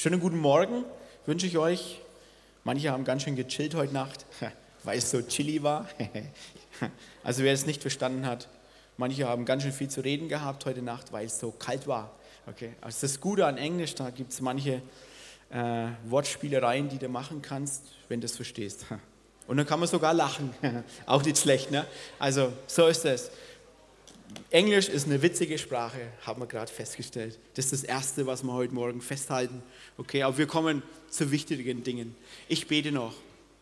Schönen guten Morgen wünsche ich euch. Manche haben ganz schön gechillt heute Nacht, weil es so chilly war. Also wer es nicht verstanden hat, manche haben ganz schön viel zu reden gehabt heute Nacht, weil es so kalt war. Okay. Also das Gute an Englisch, da gibt es manche Wortspielereien, die du machen kannst, wenn du es verstehst. Und dann kann man sogar lachen, auch nicht schlecht, ne? Also so ist es. Englisch ist eine witzige Sprache, haben wir gerade festgestellt. Das ist das Erste, was wir heute Morgen festhalten. Okay, aber wir kommen zu wichtigen Dingen. Ich bete noch.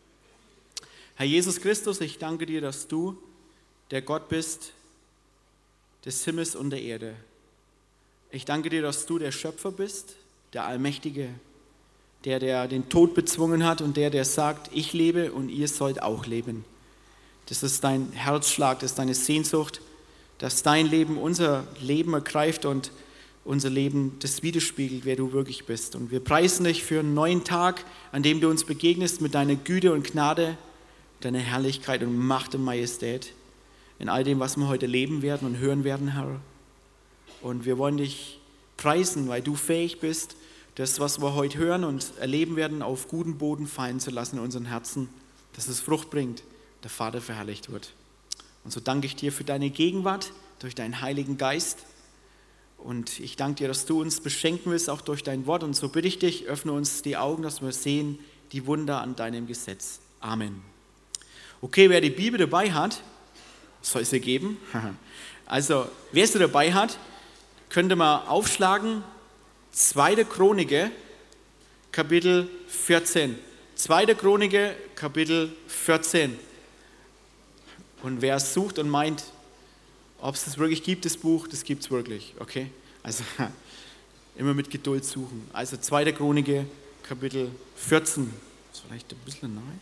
Herr Jesus Christus, ich danke dir, dass du der Gott bist des Himmels und der Erde. Ich danke dir, dass du der Schöpfer bist, der Allmächtige, der den Tod bezwungen hat und der sagt, ich lebe und ihr sollt auch leben. Das ist dein Herzschlag, das ist deine Sehnsucht, dass dein Leben unser Leben ergreift und unser Leben das widerspiegelt, wer du wirklich bist. Und wir preisen dich für einen neuen Tag, an dem du uns begegnest mit deiner Güte und Gnade, deiner Herrlichkeit und Macht und Majestät in all dem, was wir heute leben werden und hören werden, Herr. Und wir wollen dich preisen, weil du fähig bist, das, was wir heute hören und erleben werden, auf guten Boden fallen zu lassen in unseren Herzen, dass es Frucht bringt, der Vater verherrlicht wird. Und so danke ich dir für deine Gegenwart durch deinen Heiligen Geist. Und ich danke dir, dass du uns beschenken willst, auch durch dein Wort. Und so bitte ich dich, öffne uns die Augen, dass wir sehen die Wunder an deinem Gesetz. Amen. Okay, wer die Bibel dabei hat, soll es sie geben. Also, wer sie dabei hat, könnte mal aufschlagen. 2. Chronike, Kapitel 14. 2. Chronike, Kapitel 14. Und wer es sucht und meint, ob es das wirklich gibt, das Buch, das gibt es wirklich, okay? Also immer mit Geduld suchen. Also 2. Chronike, Kapitel 14. Das ist vielleicht ein bisschen nahe.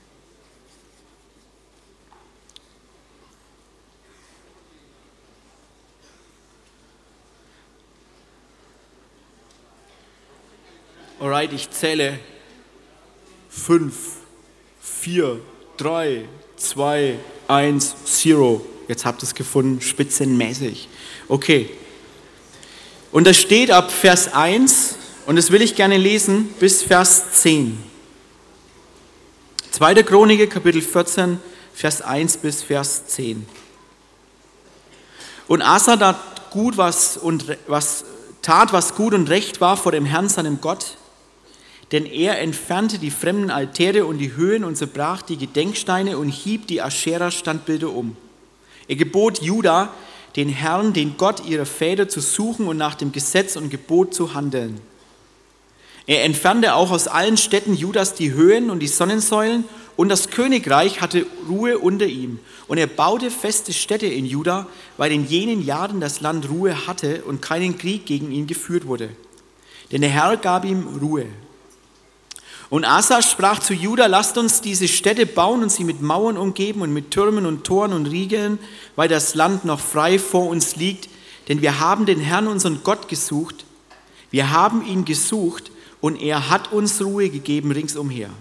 Alright, ich zähle 5, 4, 3, 2, 1, 0. Jetzt habt ihr es gefunden, spitzenmäßig. Okay. Und das steht ab Vers 1 und das will ich gerne lesen bis Vers 10. 2. Chronike, Kapitel 14, Vers 1 bis Vers 10. Und Asa tat, was gut und recht war vor dem Herrn, seinem Gott, denn er entfernte die fremden Altäre und die Höhen und zerbrach die Gedenksteine und hieb die Aschera-Standbilder um. Er gebot Juda, den Herrn, den Gott ihrer Väter, zu suchen und nach dem Gesetz und Gebot zu handeln. Er entfernte auch aus allen Städten Judas die Höhen und die Sonnensäulen, und das Königreich hatte Ruhe unter ihm. Und er baute feste Städte in Juda, weil in jenen Jahren das Land Ruhe hatte und keinen Krieg gegen ihn geführt wurde. Denn der Herr gab ihm Ruhe. Und Asa sprach zu Juda, lasst uns diese Städte bauen und sie mit Mauern umgeben und mit Türmen und Toren und Riegeln, weil das Land noch frei vor uns liegt, denn wir haben den Herrn, unseren Gott, gesucht. Wir haben ihn gesucht und er hat uns Ruhe gegeben ringsumher.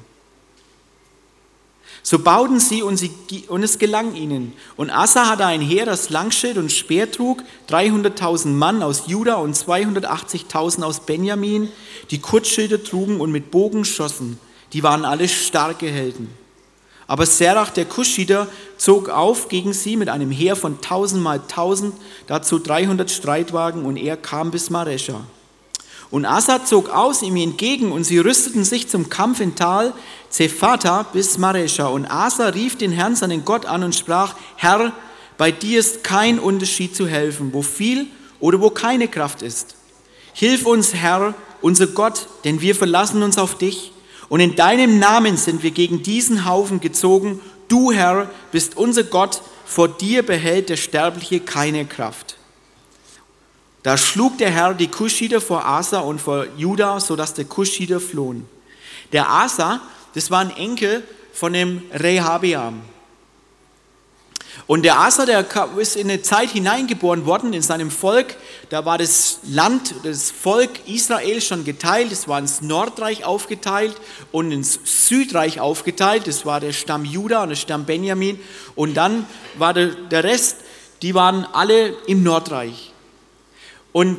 So bauten sie und es gelang ihnen. Und Asa hatte ein Heer, das Langschild und Speer trug, 300.000 Mann aus Juda und 280.000 aus Benjamin, die Kurzschilde trugen und mit Bogen schossen. Die waren alle starke Helden. Aber Serach, der Kuschiter, zog auf gegen sie mit einem Heer von 1000 mal 1000, dazu 300 Streitwagen, und er kam bis Maresha. Und Asa zog aus ihm entgegen, und sie rüsteten sich zum Kampf in Tal Zephata bis Maresha. Und Asa rief den Herrn, seinen Gott, an und sprach, Herr, bei dir ist kein Unterschied zu helfen, wo viel oder wo keine Kraft ist. Hilf uns, Herr, unser Gott, denn wir verlassen uns auf dich. Und in deinem Namen sind wir gegen diesen Haufen gezogen. Du, Herr, bist unser Gott, vor dir behält der Sterbliche keine Kraft. Da schlug der Herr die Kuschiter vor Asa und vor Juda, sodass der Kuschiter flohen. Der Asa, das war ein Enkel von dem Rehabeam. Und der Asa, der ist in eine Zeit hineingeboren worden in seinem Volk. Da war das Land, das Volk Israel schon geteilt. Es war ins Nordreich aufgeteilt und ins Südreich aufgeteilt. Das war der Stamm Juda und der Stamm Benjamin. Und dann war der Rest, die waren alle im Nordreich. Und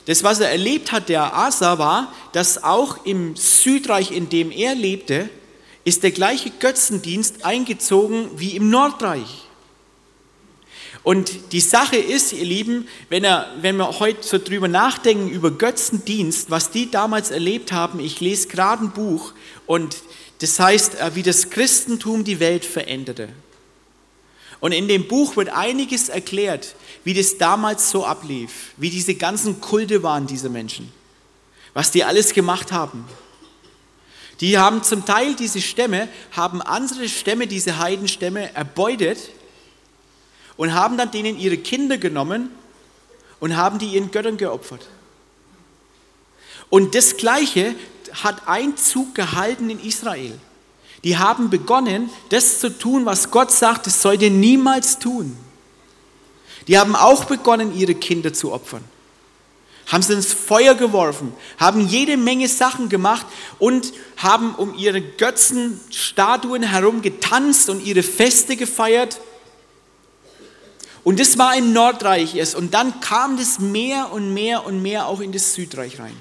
das, was er erlebt hat, der Asa, war, dass auch im Südreich, in dem er lebte, ist der gleiche Götzendienst eingezogen wie im Nordreich. Und die Sache ist, ihr Lieben, wenn wir heute so drüber nachdenken, über Götzendienst, was die damals erlebt haben, ich lese gerade ein Buch und das heißt, wie das Christentum die Welt veränderte. Und in dem Buch wird einiges erklärt, wie das damals so ablief, wie diese ganzen Kulte waren, diese Menschen, was die alles gemacht haben. Die haben zum Teil, diese Stämme, haben andere Stämme, diese Heidenstämme erbeutet und haben dann denen ihre Kinder genommen und haben die ihren Göttern geopfert. Und das Gleiche hat Einzug gehalten in Israel. Die haben begonnen, das zu tun, was Gott sagt, das sollt ihr niemals tun. Die haben auch begonnen, ihre Kinder zu opfern. Haben sie ins Feuer geworfen, haben jede Menge Sachen gemacht und haben um ihre Götzenstatuen herum getanzt und ihre Feste gefeiert. Und das war im Nordreich erst. Und dann kam das mehr und mehr und mehr auch in das Südreich rein.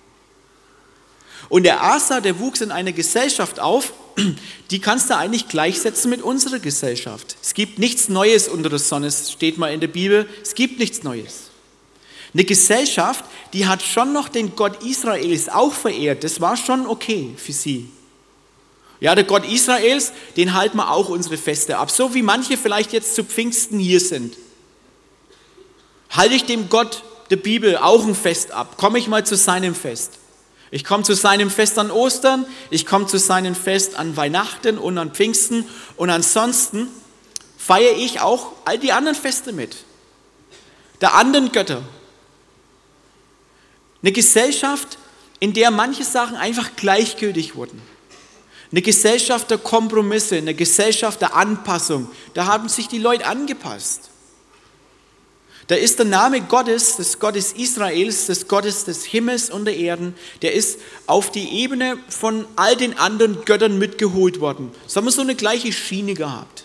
Und der Asa, der wuchs in einer Gesellschaft auf, die kannst du eigentlich gleichsetzen mit unserer Gesellschaft. Es gibt nichts Neues unter der Sonne, es steht mal in der Bibel, es gibt nichts Neues. Eine Gesellschaft, die hat schon noch den Gott Israels auch verehrt, das war schon okay für sie. Ja, der Gott Israels, den halten wir auch unsere Feste ab, so wie manche vielleicht jetzt zu Pfingsten hier sind. Halte ich dem Gott der Bibel auch ein Fest ab, komme ich mal zu seinem Fest. Ich komme zu seinem Fest an Ostern, ich komme zu seinem Fest an Weihnachten und an Pfingsten und ansonsten feiere ich auch all die anderen Feste mit, der anderen Götter. Eine Gesellschaft, in der manche Sachen einfach gleichgültig wurden. Eine Gesellschaft der Kompromisse, eine Gesellschaft der Anpassung, da haben sich die Leute angepasst. Da ist der Name Gottes, des Gottes Israels, des Gottes des Himmels und der Erden, der ist auf die Ebene von all den anderen Göttern mitgeholt worden. So haben wir so eine gleiche Schiene gehabt.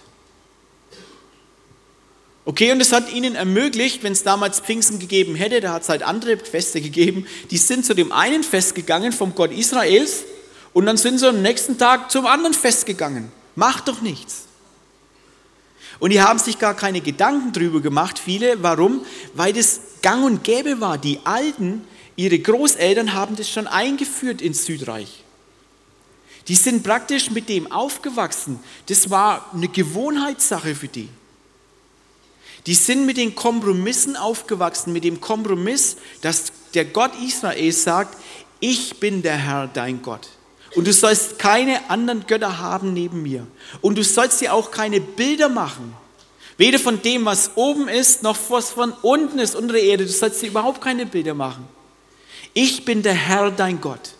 Okay, und es hat ihnen ermöglicht, wenn es damals Pfingsten gegeben hätte, da hat es halt andere Feste gegeben, die sind zu dem einen Fest gegangen vom Gott Israels und dann sind sie am nächsten Tag zum anderen Fest gegangen. Macht doch nichts. Und die haben sich gar keine Gedanken drüber gemacht, viele. Warum? Weil das gang und gäbe war. Die Alten, ihre Großeltern haben das schon eingeführt ins Südreich. Die sind praktisch mit dem aufgewachsen. Das war eine Gewohnheitssache für die. Die sind mit den Kompromissen aufgewachsen, mit dem Kompromiss, dass der Gott Israels sagt, ich bin der Herr, dein Gott. Und du sollst keine anderen Götter haben neben mir. Und du sollst dir auch keine Bilder machen. Weder von dem, was oben ist, noch was von unten ist, unter der Erde. Du sollst dir überhaupt keine Bilder machen. Ich bin der Herr, dein Gott.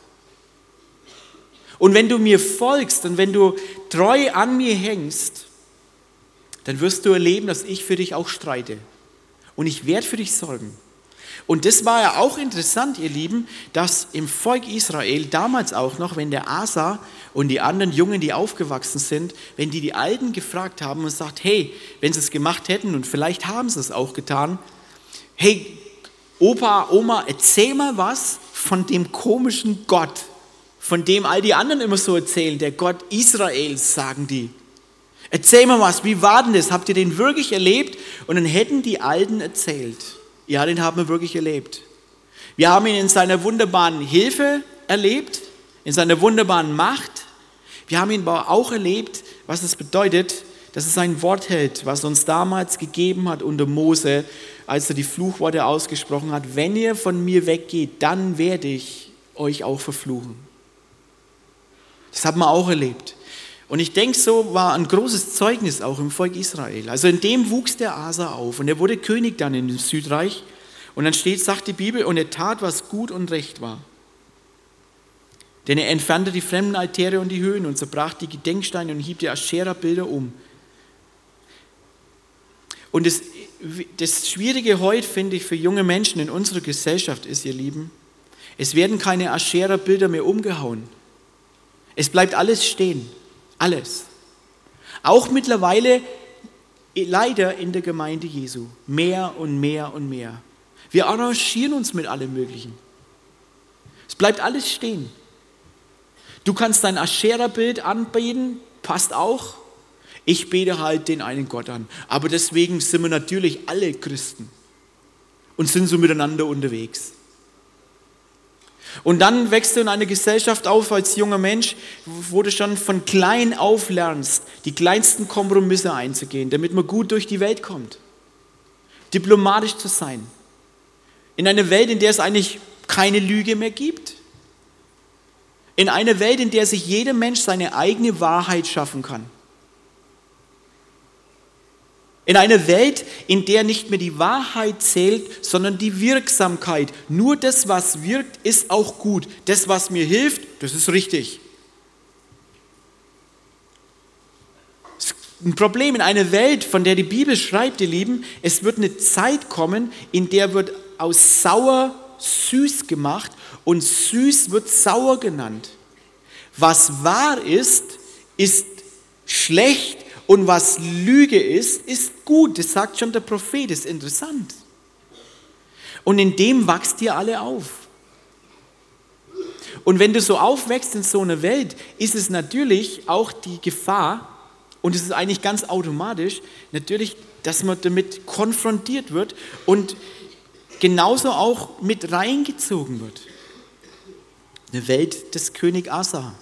Und wenn du mir folgst und wenn du treu an mir hängst, dann wirst du erleben, dass ich für dich auch streite. Und ich werde für dich sorgen. Und das war ja auch interessant, ihr Lieben, dass im Volk Israel damals auch noch, wenn der Asa und die anderen Jungen, die aufgewachsen sind, wenn die Alten gefragt haben und sagt, hey, wenn sie es gemacht hätten und vielleicht haben sie es auch getan, hey, Opa, Oma, erzähl mal was von dem komischen Gott, von dem all die anderen immer so erzählen, der Gott Israels, sagen die. Erzähl mal was, wie war denn das? Habt ihr den wirklich erlebt? Und dann hätten die Alten erzählt. Ja, den haben wir wirklich erlebt. Wir haben ihn in seiner wunderbaren Hilfe erlebt, in seiner wunderbaren Macht. Wir haben ihn aber auch erlebt, was es bedeutet, dass er sein Wort hält, was er uns damals gegeben hat unter Mose, als er die Fluchworte ausgesprochen hat. Wenn ihr von mir weggeht, dann werde ich euch auch verfluchen. Das haben wir auch erlebt. Und ich denke, so war ein großes Zeugnis auch im Volk Israel. Also in dem wuchs der Asa auf und er wurde König dann in dem Südreich. Und dann sagt die Bibel, und er tat, was gut und recht war. Denn er entfernte die fremden Altäre und die Höhen und zerbrach die Gedenksteine und hieb die Aschera-Bilder um. Und das Schwierige heute, finde ich, für junge Menschen in unserer Gesellschaft ist, ihr Lieben, es werden keine Aschera-Bilder mehr umgehauen. Es bleibt alles stehen. Alles. Auch mittlerweile leider in der Gemeinde Jesu. Mehr und mehr und mehr. Wir arrangieren uns mit allem Möglichen. Es bleibt alles stehen. Du kannst dein Aschera-Bild anbeten, passt auch. Ich bete halt den einen Gott an. Aber deswegen sind wir natürlich alle Christen und sind so miteinander unterwegs. Und dann wächst du in einer Gesellschaft auf als junger Mensch, wo du schon von klein auf lernst, die kleinsten Kompromisse einzugehen, damit man gut durch die Welt kommt. Diplomatisch zu sein. In einer Welt, in der es eigentlich keine Lüge mehr gibt. In einer Welt, in der sich jeder Mensch seine eigene Wahrheit schaffen kann. In einer Welt, in der nicht mehr die Wahrheit zählt, sondern die Wirksamkeit. Nur das, was wirkt, ist auch gut. Das, was mir hilft, das ist richtig. Das ist ein Problem in einer Welt, von der die Bibel schreibt, ihr Lieben, es wird eine Zeit kommen, in der wird aus sauer süß gemacht und süß wird sauer genannt. Was wahr ist, ist schlecht. Und was Lüge ist, ist gut. Das sagt schon der Prophet, das ist interessant. Und in dem wachst ihr alle auf. Und wenn du so aufwächst in so einer Welt, ist es natürlich auch die Gefahr, und es ist eigentlich ganz automatisch, natürlich, dass man damit konfrontiert wird und genauso auch mit reingezogen wird. Eine Welt des König Asa.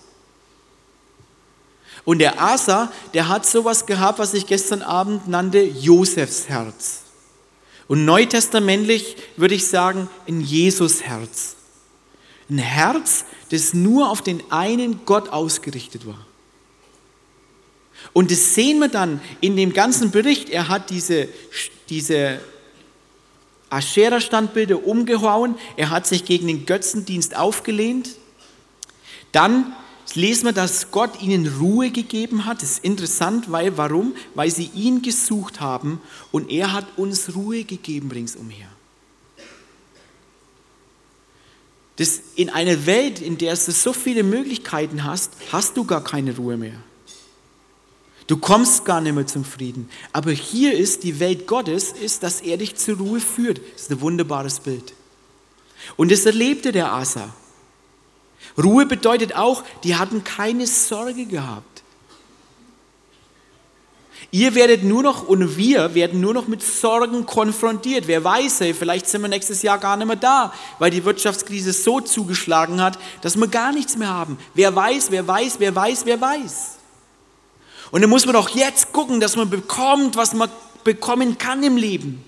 Und der Asa, der hat sowas gehabt, was ich gestern Abend nannte, Josefs Herz. Und neutestamentlich würde ich sagen, ein Jesus-Herz. Ein Herz, das nur auf den einen Gott ausgerichtet war. Und das sehen wir dann in dem ganzen Bericht. Er hat diese Aschera-Standbilder umgehauen. Er hat sich gegen den Götzendienst aufgelehnt. Dann lesen wir, dass Gott ihnen Ruhe gegeben hat. Das ist interessant, warum? Weil sie ihn gesucht haben und er hat uns Ruhe gegeben ringsumher. Das in einer Welt, in der du so viele Möglichkeiten hast, hast du gar keine Ruhe mehr. Du kommst gar nicht mehr zum Frieden. Aber hier ist die Welt Gottes, ist, dass er dich zur Ruhe führt. Das ist ein wunderbares Bild. Und das erlebte der Asa. Ruhe bedeutet auch, die hatten keine Sorge gehabt. Ihr werdet nur noch und wir werden nur noch mit Sorgen konfrontiert. Wer weiß, vielleicht sind wir nächstes Jahr gar nicht mehr da, weil die Wirtschaftskrise so zugeschlagen hat, dass wir gar nichts mehr haben. Wer weiß, wer weiß, wer weiß, wer weiß. Und dann muss man doch jetzt gucken, dass man bekommt, was man bekommen kann im Leben.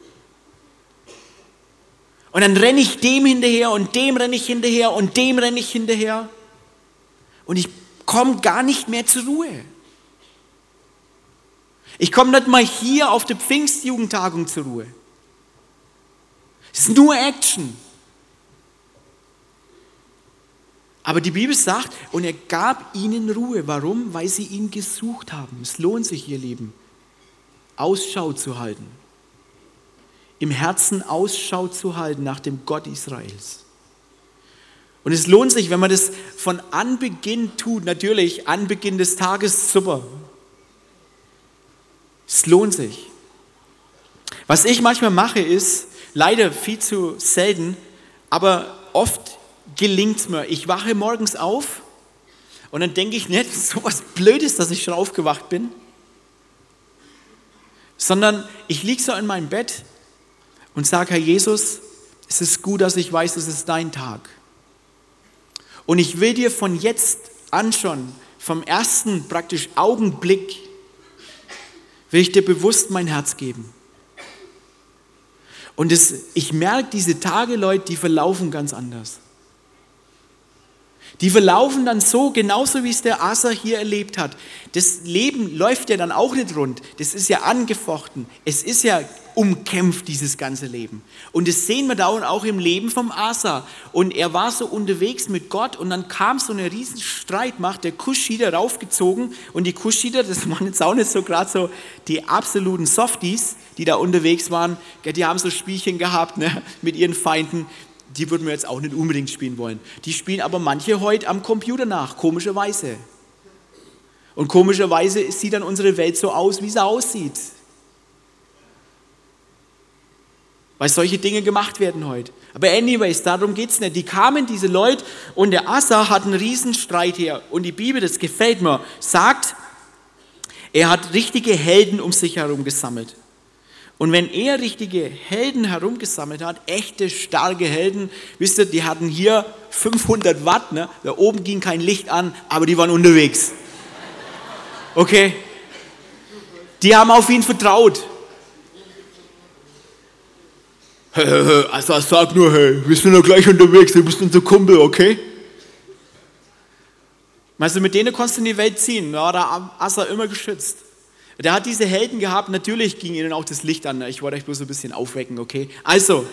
Und dann renne ich dem hinterher und dem renne ich hinterher und dem renne ich hinterher. Und ich komme gar nicht mehr zur Ruhe. Ich komme nicht mal hier auf der Pfingstjugendtagung zur Ruhe. Es ist nur Action. Aber die Bibel sagt, und er gab ihnen Ruhe. Warum? Weil sie ihn gesucht haben. Es lohnt sich, ihr Lieben, Ausschau zu halten. Im Herzen Ausschau zu halten nach dem Gott Israels. Und es lohnt sich, wenn man das von Anbeginn tut, natürlich, Anbeginn des Tages, super. Es lohnt sich. Was ich manchmal mache ist, leider viel zu selten, aber oft gelingt es mir. Ich wache morgens auf und dann denke ich nicht, so was Blödes, dass ich schon aufgewacht bin, sondern ich liege so in meinem Bett und sage, Herr Jesus, es ist gut, dass ich weiß, es ist dein Tag. Und ich will dir von jetzt an schon, vom ersten praktisch Augenblick, will ich dir bewusst mein Herz geben. Und ich merke, diese Tage, Leute, die verlaufen ganz anders. Die verlaufen dann so, genauso wie es der Asa hier erlebt hat. Das Leben läuft ja dann auch nicht rund. Das ist ja angefochten. Es ist ja umkämpft, dieses ganze Leben. Und das sehen wir da und auch im Leben vom Asa. Und er war so unterwegs mit Gott und dann kam so eine riesen Streitmacht, der Kuschiter raufgezogen. Und die Kuschiter, das waren jetzt auch nicht so gerade so die absoluten Softies, die da unterwegs waren. Die haben so Spielchen gehabt, ne, mit ihren Feinden. Die würden wir jetzt auch nicht unbedingt spielen wollen. Die spielen aber manche heute am Computer nach, komischerweise. Und komischerweise sieht dann unsere Welt so aus, wie sie aussieht. weil solche Dinge gemacht werden heute. Aber anyways, darum geht es nicht. Die kamen, diese Leute, und der Asa hat einen riesen Streit her. Und die Bibel, das gefällt mir, sagt, er hat richtige Helden um sich herum gesammelt. Und wenn er richtige Helden herumgesammelt hat, echte, starke Helden, wisst ihr, die hatten hier 500 Watt, ne? Da oben ging kein Licht an, aber die waren unterwegs. Okay? Die haben auf ihn vertraut. Also sag nur, hey, wir sind ja gleich unterwegs, du bist unser Kumpel, okay? Also mit denen konntest du in die Welt ziehen, da war der Asa immer geschützt. Der hat diese Helden gehabt, natürlich ging ihnen auch das Licht an, ich wollte euch bloß ein bisschen aufwecken, okay? Also,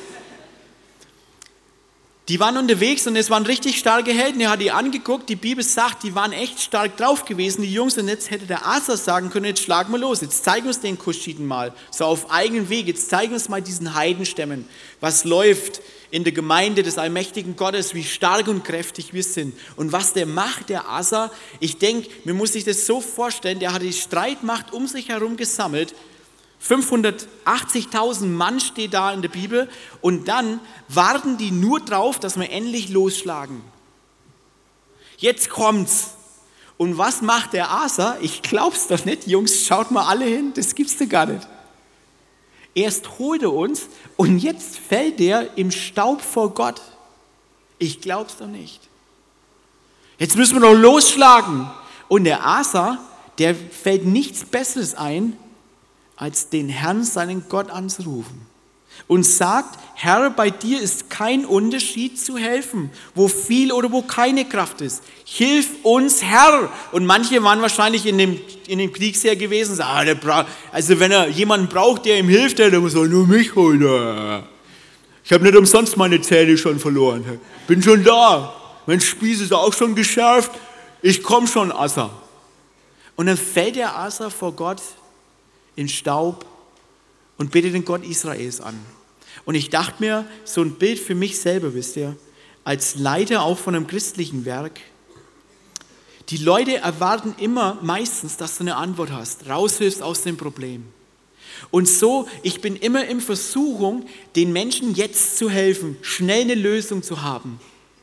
die waren unterwegs und es waren richtig starke Helden, er hat die angeguckt, die Bibel sagt, die waren echt stark drauf gewesen, die Jungs, und jetzt hätte der Asa sagen können, jetzt schlagen wir los, jetzt zeigen uns den Kuschiten mal, so auf eigenen Weg, jetzt zeigen uns mal diesen Heidenstämmen, was läuft in der Gemeinde des allmächtigen Gottes, wie stark und kräftig wir sind. Und was der macht, der Asa, ich denke, man muss sich das so vorstellen, der hat die Streitmacht um sich herum gesammelt, 580.000 Mann steht da in der Bibel, und dann warten die nur drauf, dass wir endlich losschlagen. Jetzt kommt's. Und was macht der Asa? Ich glaub's doch nicht, Jungs, schaut mal alle hin, das gibt's doch gar nicht. Erst holt er uns und jetzt fällt er im Staub vor Gott. Ich glaub's doch nicht. Jetzt müssen wir noch losschlagen. Und der Asa, der fällt nichts Besseres ein, als den Herrn, seinen Gott, anzurufen. Und sagt, Herr, bei dir ist kein Unterschied zu helfen, wo viel oder wo keine Kraft ist. Hilf uns, Herr. Und manche waren wahrscheinlich in dem Kriegsheer gewesen und sagen, also wenn er jemanden braucht, der ihm hilft, dann muss er nur mich holen. Ich habe nicht umsonst meine Zähne schon verloren. Bin schon da. Mein Spieß ist auch schon geschärft. Ich komme schon, Asa. Und dann fällt der Asa vor Gott in Staub und betet den Gott Israels an. Und ich dachte mir, so ein Bild für mich selber, wisst ihr, als Leiter auch von einem christlichen Werk, die Leute erwarten immer meistens, dass du eine Antwort hast, raushilfst aus dem Problem. Und so, ich bin immer in Versuchung, den Menschen jetzt zu helfen, schnell eine Lösung zu haben.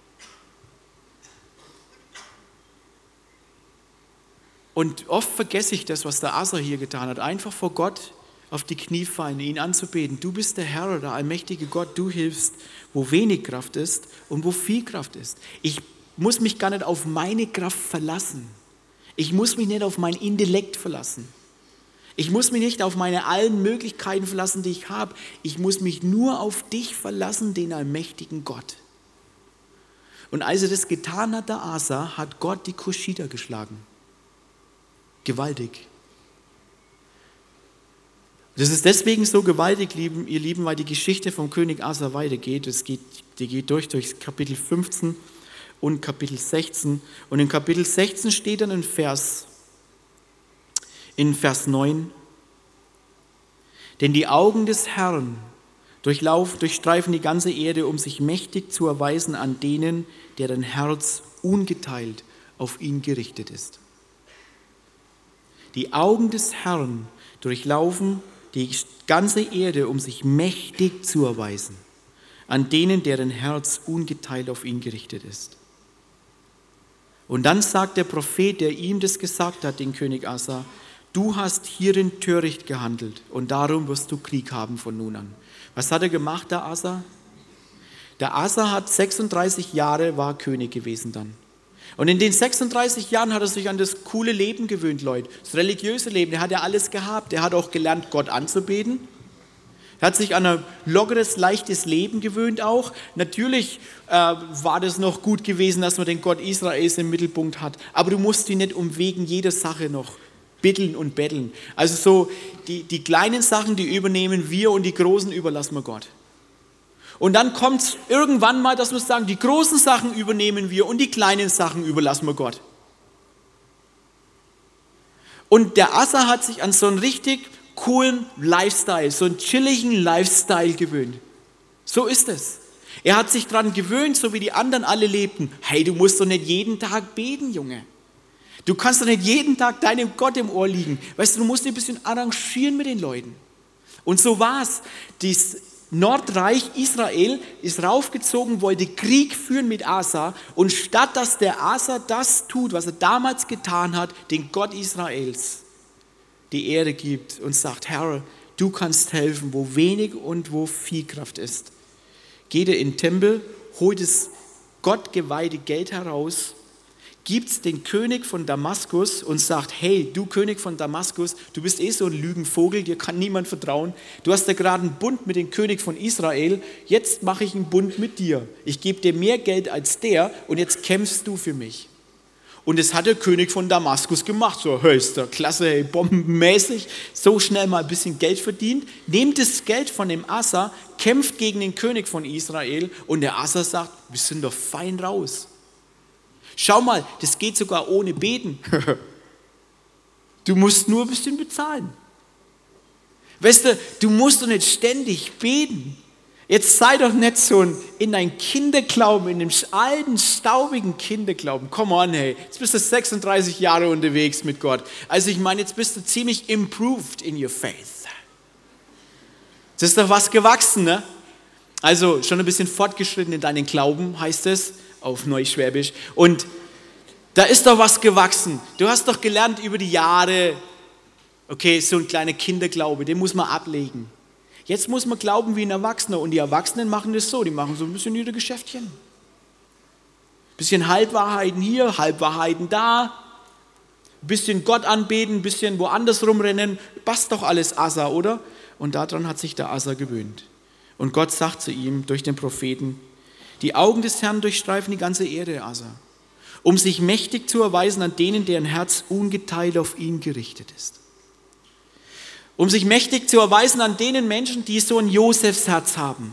Und oft vergesse ich das, was der Asa hier getan hat, einfach vor Gott auf die Knie fallen, ihn anzubeten. Du bist der Herr, der allmächtige Gott, du hilfst, wo wenig Kraft ist und wo viel Kraft ist. Ich muss mich gar nicht auf meine Kraft verlassen. Ich muss mich nicht auf mein Intellekt verlassen. Ich muss mich nicht auf meine allen Möglichkeiten verlassen, die ich habe. Ich muss mich nur auf dich verlassen, den allmächtigen Gott. Und als er das getan hat, der Asa, hat Gott die Kuschiter geschlagen. Gewaltig. Das ist deswegen so gewaltig, ihr Lieben, weil die Geschichte vom König Asa weitergeht. Die geht durch Kapitel 15 und Kapitel 16. Und in Kapitel 16 steht dann in Vers 9, denn die Augen des Herrn durchstreifen die ganze Erde, um sich mächtig zu erweisen an denen, deren Herz ungeteilt auf ihn gerichtet ist. Die Augen des Herrn durchlaufen die ganze Erde, um sich mächtig zu erweisen an denen, deren Herz ungeteilt auf ihn gerichtet ist. Und dann sagt der Prophet, der ihm das gesagt hat, den König Asa, du hast hierin töricht gehandelt und darum wirst du Krieg haben von nun an. Was hat er gemacht, der Asa? Der Asa hat 36 Jahre, war König gewesen dann. Und in den 36 Jahren hat er sich an das coole Leben gewöhnt, Leute. Das religiöse Leben, der hat ja alles gehabt. Der hat auch gelernt, Gott anzubeten. Er hat sich an ein lockeres, leichtes Leben gewöhnt auch. Natürlich war das noch gut gewesen, dass man den Gott Israels im Mittelpunkt hat. Aber du musst ihn nicht um wegen jeder Sache noch bitteln und betteln. Also so die kleinen Sachen, die übernehmen wir und die großen überlassen wir Gott. Und dann kommt es irgendwann mal, dass wir sagen, die großen Sachen übernehmen wir und die kleinen Sachen überlassen wir Gott. Und der Asa hat sich an so einen richtig coolen Lifestyle, so einen chilligen Lifestyle gewöhnt. So ist es. Er hat sich daran gewöhnt, so wie die anderen alle lebten. Hey, du musst doch nicht jeden Tag beten, Junge. Du kannst doch nicht jeden Tag deinem Gott im Ohr liegen. Weißt du, du musst dich ein bisschen arrangieren mit den Leuten. Und so war es. Nordreich Israel ist raufgezogen, wollte Krieg führen mit Asa und statt dass der Asa das tut, was er damals getan hat, den Gott Israels die Ehre gibt und sagt, Herr, du kannst helfen, wo wenig und wo viel Kraft ist. Geht er in den Tempel, holt das Gott geweihte Geld heraus, gibt es den König von Damaskus und sagt, hey, du König von Damaskus, du bist so ein Lügenvogel, dir kann niemand vertrauen. Du hast ja gerade einen Bund mit dem König von Israel, jetzt mache ich einen Bund mit dir. Ich gebe dir mehr Geld als der und jetzt kämpfst du für mich. Und das hat der König von Damaskus gemacht, so höchster Klasse, hey, bombenmäßig, so schnell mal ein bisschen Geld verdient, nehmt das Geld von dem Asa, kämpft gegen den König von Israel und der Asa sagt, wir sind doch fein raus. Schau mal, das geht sogar ohne Beten. Du musst nur ein bisschen bezahlen. Weißt du musst doch nicht ständig beten. Jetzt sei doch nicht so in dein Kinderglauben, in dem alten, staubigen Kinderglauben. Come on, hey, jetzt bist du 36 Jahre unterwegs mit Gott. Also ich meine, jetzt bist du ziemlich improved in your faith. Das ist doch was gewachsen, ne? Also schon ein bisschen fortgeschritten in deinen Glauben, heißt es, auf Neuschwäbisch. Und da ist doch was gewachsen. Du hast doch gelernt über die Jahre, okay, so ein kleiner Kinderglaube, den muss man ablegen. Jetzt muss man glauben wie ein Erwachsener. Und die Erwachsenen machen das so, die machen so ein bisschen ihre Geschäftchen. Ein bisschen Halbwahrheiten hier, Halbwahrheiten da. Ein bisschen Gott anbeten, ein bisschen woanders rumrennen. Passt doch alles Asa, oder? Und daran hat sich der Asa gewöhnt. Und Gott sagt zu ihm durch den Propheten, die Augen des Herrn durchstreifen die ganze Erde, Asa, um sich mächtig zu erweisen an denen, deren Herz ungeteilt auf ihn gerichtet ist. Um sich mächtig zu erweisen an denen Menschen, die so ein Josefsherz haben.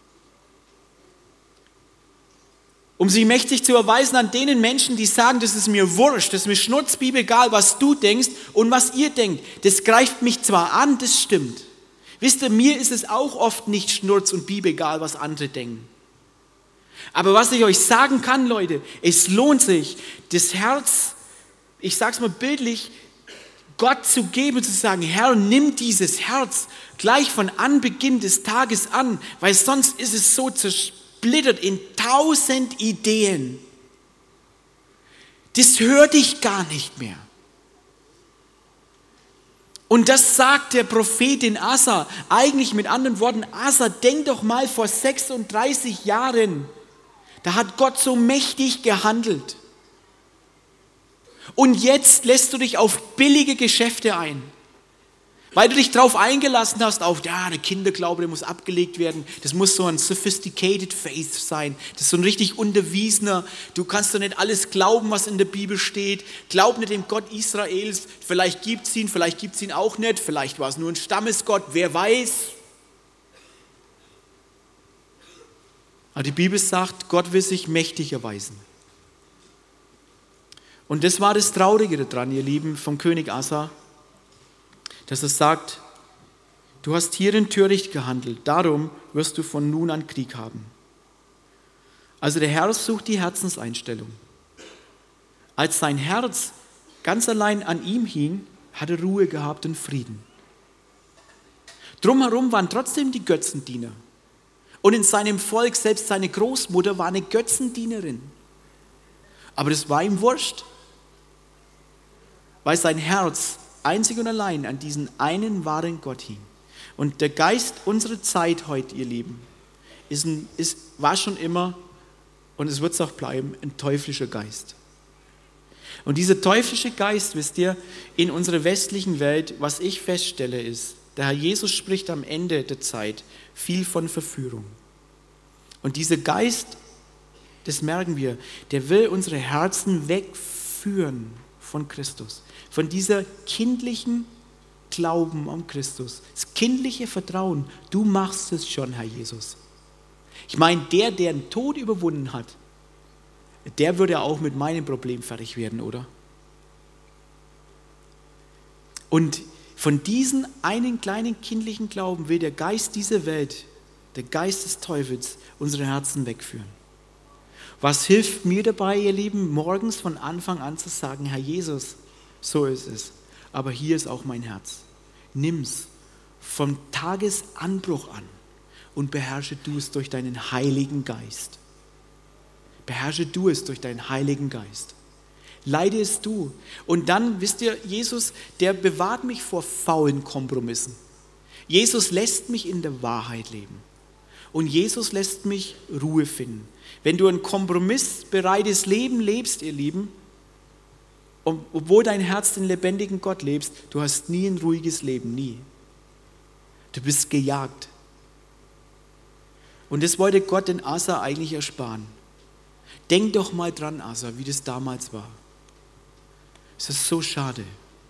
Um sich mächtig zu erweisen an denen Menschen, die sagen, das ist mir wurscht, das ist mir schnurzpiep egal, was du denkst und was ihr denkt. Das greift mich zwar an, das stimmt. Wisst ihr, mir ist es auch oft nicht schnurz und piep egal, was andere denken. Aber was ich euch sagen kann, Leute, es lohnt sich, das Herz, ich sage es mal bildlich, Gott zu geben und zu sagen, Herr, nimm dieses Herz gleich von Anbeginn des Tages an, weil sonst ist es so zersplittert in 1000 Ideen. Das hört dich gar nicht mehr. Und das sagt der Prophet in Asa, eigentlich mit anderen Worten, Asa, denk doch mal vor 36 Jahren, da hat Gott so mächtig gehandelt. Und jetzt lässt du dich auf billige Geschäfte ein, weil du dich darauf eingelassen hast, auf, ja, der Kinderglaube, der muss abgelegt werden, das muss so ein sophisticated faith sein, das ist so ein richtig unterwiesener, du kannst doch nicht alles glauben, was in der Bibel steht, glaub nicht dem Gott Israels, vielleicht gibt es ihn auch nicht, vielleicht war es nur ein Stammesgott, wer weiß. Aber die Bibel sagt, Gott will sich mächtig erweisen. Und das war das Traurige daran, ihr Lieben, vom König Asa, dass er sagt, du hast hierin töricht gehandelt, darum wirst du von nun an Krieg haben. Also der Herr sucht die Herzenseinstellung. Als sein Herz ganz allein an ihm hing, hat er Ruhe gehabt und Frieden. Drumherum waren trotzdem die Götzendiener. Und in seinem Volk, selbst seine Großmutter war eine Götzendienerin. Aber das war ihm wurscht, weil sein Herz einzig und allein an diesen einen wahren Gott hing. Und der Geist unserer Zeit heute, ihr Lieben, war schon immer, und es wird es auch bleiben, ein teuflischer Geist. Und dieser teuflische Geist, wisst ihr, in unserer westlichen Welt, was ich feststelle ist, der Herr Jesus spricht am Ende der Zeit viel von Verführung. Und dieser Geist, das merken wir, der will unsere Herzen wegführen von Christus. Von dieser kindlichen Glauben an Christus. Das kindliche Vertrauen. Du machst es schon, Herr Jesus. Ich meine, der den Tod überwunden hat, der würde auch mit meinem Problem fertig werden, oder? Und von diesem einen kleinen kindlichen Glauben will der Geist dieser Welt, der Geist des Teufels, unsere Herzen wegführen. Was hilft mir dabei, ihr Lieben, morgens von Anfang an zu sagen, Herr Jesus, so ist es, aber hier ist auch mein Herz. Nimm's vom Tagesanbruch an und beherrsche du es durch deinen Heiligen Geist. Beherrsche du es durch deinen Heiligen Geist. Leide es du. Und dann, wisst ihr, Jesus, der bewahrt mich vor faulen Kompromissen. Jesus lässt mich in der Wahrheit leben. Und Jesus lässt mich Ruhe finden. Wenn du ein kompromissbereites Leben lebst, ihr Lieben, obwohl dein Herz den lebendigen Gott lebst, du hast nie ein ruhiges Leben, nie. Du bist gejagt. Und das wollte Gott den Asa eigentlich ersparen. Denk doch mal dran, Asa, wie das damals war. Es ist so schade.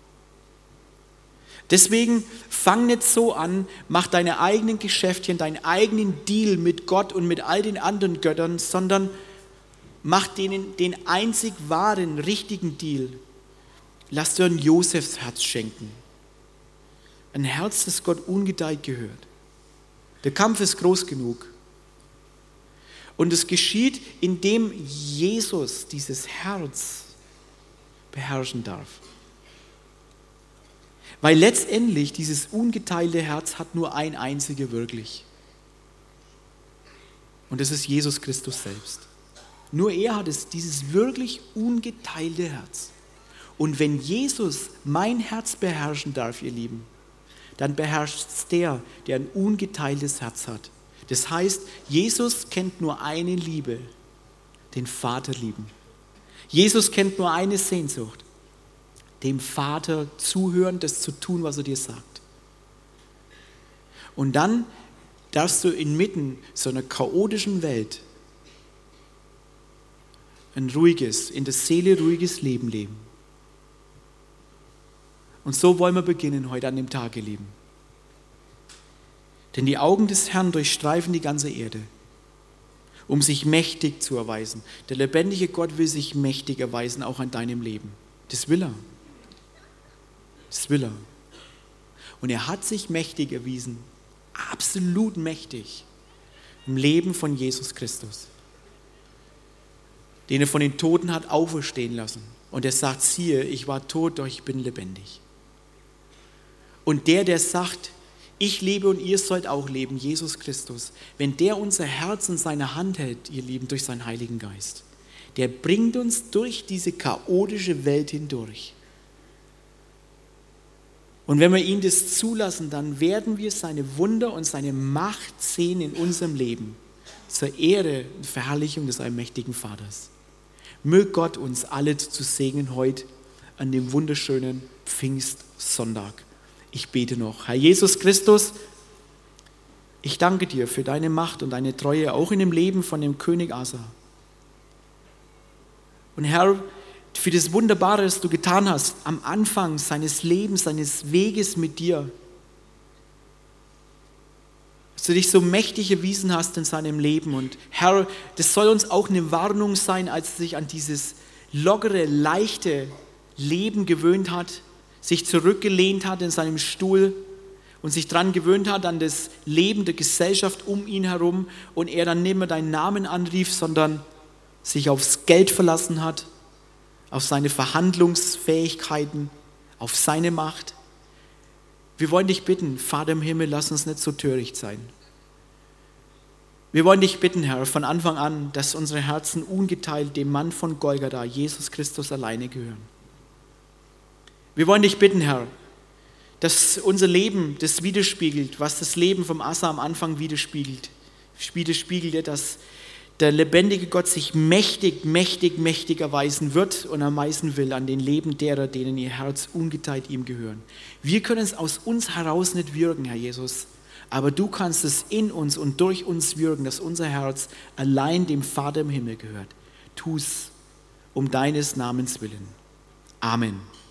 Deswegen fang nicht so an, mach deine eigenen Geschäftchen, deinen eigenen Deal mit Gott und mit all den anderen Göttern, sondern mach denen den einzig wahren, richtigen Deal. Lass dir ein Josefsherz schenken. Ein Herz, das Gott ungeteilt gehört. Der Kampf ist groß genug. Und es geschieht, indem Jesus dieses Herz beherrschen darf. Weil letztendlich dieses ungeteilte Herz hat nur ein einziger wirklich. Und das ist Jesus Christus selbst. Nur er hat dieses wirklich ungeteilte Herz. Und wenn Jesus mein Herz beherrschen darf, ihr Lieben, dann beherrscht es der ein ungeteiltes Herz hat. Das heißt, Jesus kennt nur eine Liebe, den Vater lieben. Jesus kennt nur eine Sehnsucht, dem Vater zuhören, das zu tun, was er dir sagt. Und dann darfst du inmitten so einer chaotischen Welt ein ruhiges, in der Seele ruhiges Leben leben. Und so wollen wir beginnen heute an dem Tag, ihr Lieben. Denn die Augen des Herrn durchstreifen die ganze Erde, um sich mächtig zu erweisen. Der lebendige Gott will sich mächtig erweisen, auch an deinem Leben. Das will er. Das will er. Und er hat sich mächtig erwiesen, absolut mächtig, im Leben von Jesus Christus, den er von den Toten hat auferstehen lassen. Und er sagt, siehe, ich war tot, doch ich bin lebendig. Und der sagt, ich lebe und ihr sollt auch leben, Jesus Christus, wenn der unser Herz in seiner Hand hält, ihr Lieben, durch seinen Heiligen Geist, der bringt uns durch diese chaotische Welt hindurch. Und wenn wir ihm das zulassen, dann werden wir seine Wunder und seine Macht sehen in unserem Leben, zur Ehre und Verherrlichung des allmächtigen Vaters. Möge Gott uns alle zu segnen heute an dem wunderschönen Pfingstsonntag. Ich bete noch. Herr Jesus Christus, ich danke dir für deine Macht und deine Treue, auch in dem Leben von dem König Asa. Und Herr, für das Wunderbare, das du getan hast, am Anfang seines Lebens, seines Weges mit dir, dass du dich so mächtig erwiesen hast in seinem Leben. Und Herr, das soll uns auch eine Warnung sein, als er sich an dieses lockere, leichte Leben gewöhnt hat, sich zurückgelehnt hat in seinem Stuhl und sich daran gewöhnt hat an das Leben der Gesellschaft um ihn herum und er dann nicht mehr deinen Namen anrief, sondern sich aufs Geld verlassen hat, auf seine Verhandlungsfähigkeiten, auf seine Macht. Wir wollen dich bitten, Vater im Himmel, lass uns nicht so töricht sein. Wir wollen dich bitten, Herr, von Anfang an, dass unsere Herzen ungeteilt dem Mann von Golgatha, Jesus Christus, alleine gehören. Wir wollen dich bitten, Herr, dass unser Leben das widerspiegelt, was das Leben vom Asa am Anfang widerspiegelt, dass der lebendige Gott sich mächtig erweisen wird und erweisen will an den Leben derer, denen ihr Herz ungeteilt ihm gehören. Wir können es aus uns heraus nicht wirken, Herr Jesus, aber du kannst es in uns und durch uns wirken, dass unser Herz allein dem Vater im Himmel gehört. Tu es um deines Namens willen. Amen.